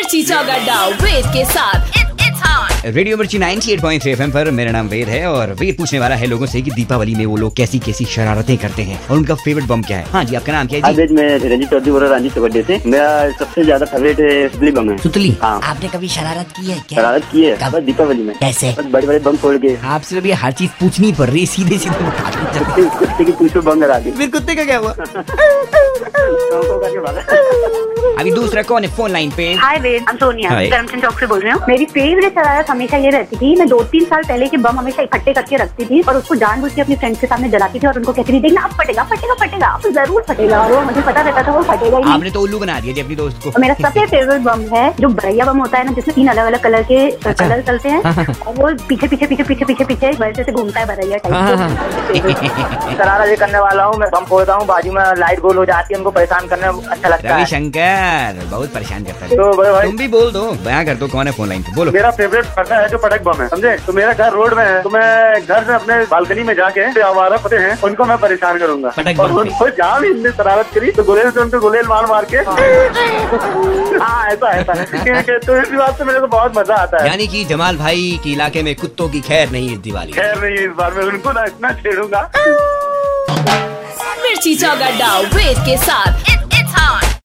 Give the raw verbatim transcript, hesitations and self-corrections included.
मिर्ची चौगड्डा वेद के साथ रेडियो मिर्ची अट्ठानवे पॉइंट थ्री एफएम पर। मेरा नाम वेद है और वेद पूछने वाला है लोगों से कि दीपावली में वो लोग कैसी कैसी शरारतें करते हैं और उनका फेवरेट बम क्या है। हाँ जी, आपका नाम क्या है जी? वेद, मैं रंजीत चौधरी बोल रहा हूँ रांची चौगड्डे से। मेरा सबसे ज्यादा फेवरेट सुतली बम है। सुतली? हाँ। आपने कभी शरारत की है क्या? शरारत की है बस दीपावली में। कैसे? बस बड़े बड़े बम फोड़ के। आपसे अभी हर चीज पूछनी पड़ रही है, सीधे सीधे बता दो। कुत्ते की पूछो बम लगा दी। फिर कुत्ते का क्या हुआ? अभी दूसरा कौन है फोन लाइन पे? हाय वेद, I'm सोनिया, Hi. करमचंद चौक से बोल रही हूँ। मेरी फेवरेट शरारत हमेशा ये रहती थी, मैं दो तीन साल पहले के बम हमेशा इकट्ठे करके रखती थी और उसको जानबूझ के अपनी फ्रेंड्स के सामने जलाती थी और उनको कहती थी देखना अब फटेगा फटेगा फटेगा अब जरूर फटेगा, और वो मुझे पता रहता था वो फटेगा ही नहीं। आपने तो उल्लू बना दिया जी अपनी दोस्त को। मेरा सबसे फेवरेट बम है जो बरैया बम होता है ना, जिसमें तीन अलग अलग कलर के कलर चलते हैं और वो पीछे पीछे पीछे पीछे पीछे पीछे वैसे से घूमता है बरैया टाइप। शरारत ये करने वाला हूँ मैं, बम फोड़ता हूँ, बाजू में लाइट गोल हो जाती है, उनको परेशान करने में अच्छा लगता है। रविशंकर बहुत परेशान करता है। तो भाई तुम भी बोल दो, बयां कर दो कौन है फोन लाइन पे, बोलो। मेरा फेवरेट पटाखा है जो पटक बम है, समझे? तो मेरा घर रोड में है, तो मैं घर से अपने बालकनी में जाके जो आवारा पते हैं उनको मैं परेशान करूंगा। पटक और बम उनको जहाँ भी इनने शरारत करी तो गुलेल से उनको गुलेल मार मार के हाँ ऐसा ऐसा है। तो इस बात से मेरे को बहुत मजा आता है। यानी कि जमाल भाई के इलाके में कुत्तों की खैर नहीं इस दिवाली। खैर नहीं, इस बार मैं उनको ना इतना छेड़ूंगा। मिर्ची चौगड्डा वेद के साथ।